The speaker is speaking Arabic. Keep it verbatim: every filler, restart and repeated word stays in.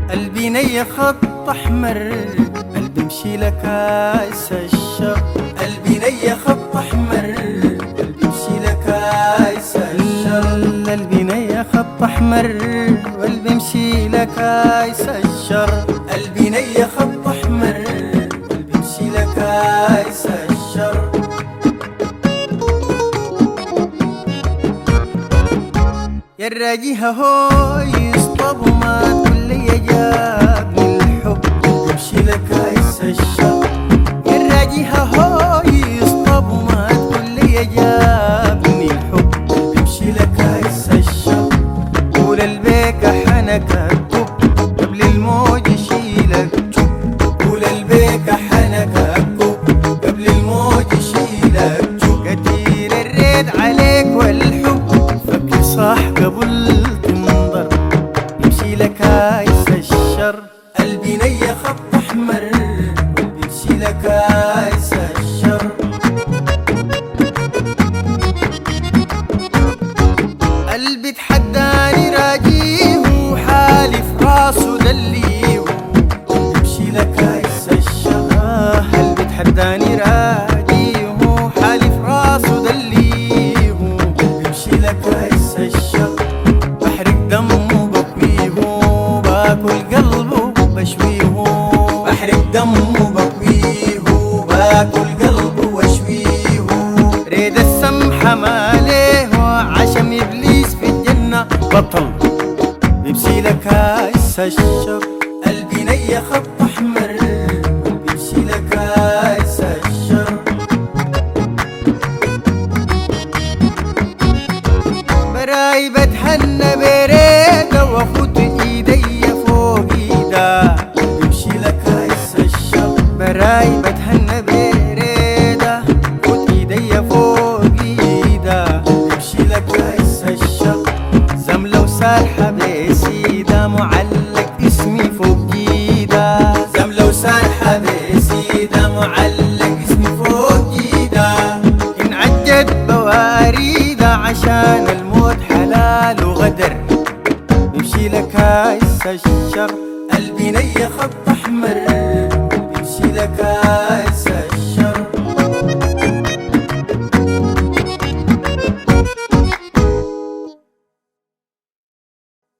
قلبي ني خط احمر، قلبي مشي لك عايز الشر. قلبي ني خط احمر، قلبي مشي لك عايز الشر. قلبي ني خط احمر، قلبي مشي لك عايز الشر. قلبي ني خط احمر، قلبي مشي لك عايز الشر. يا الراجيها هو يصطبوا ما كل يجابني الحب يمشي لك عايز الشر. يا الراجيها هو يصطبوا ما كل يجابني الحب يمشي لك عايز الشر. قول البيكة حنك الكب قبل الموج يشيلك جب. قول البيكة حنك الكب قبل الموج يشيلك جب. كتير الريد عليك والحب فكر صح قبل تنظر يمشي لك عايز الشر. قلبي ني خط احمر، قلبي يمشي لك عايز الشر. قلبي تحداني راجيه وحالف راسه دليه يمشي لك عايز الشر. قلبي تحداني راجيه وحالف راسه دليه يمشي لك عايز الشر. بحرق دمه بكويه باكل قلبه بشويه. بحرق دمه بكويه باكل قلبه واشويه. ريد السمحة ماليه عشم ابليس في الجنة بطل يمشي لك عايز الشر. قلبي ني خط احمر، قلبي يمشي لك عايز الشر. براي بتهنى بريدة وافوت ايدي فوق ايده يمشي لك عايز الشر. براي بتهنى بريدة فوت ايدي فوق ايده يمشي لك عايز الشر. زملة وسارحة بسيدة معلق اسمي فوق جيدة. زملة وسارحة بسيدة معلق اسمي فوق جيدة. إن عجت بواريدة عشان الموت حلال وغدر يمشي لك عايز الشر. قلبي ني خط